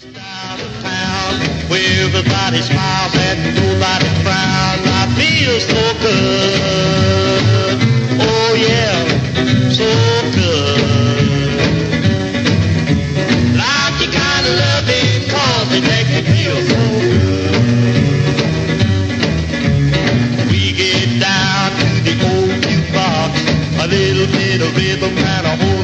Out of town where everybody smiles and nobody frowns. I feel so good. Oh yeah, so good. Like the kind of loving cause it makes me feel so good. We get down to the old jukebox, a little bit of rhythm and a whole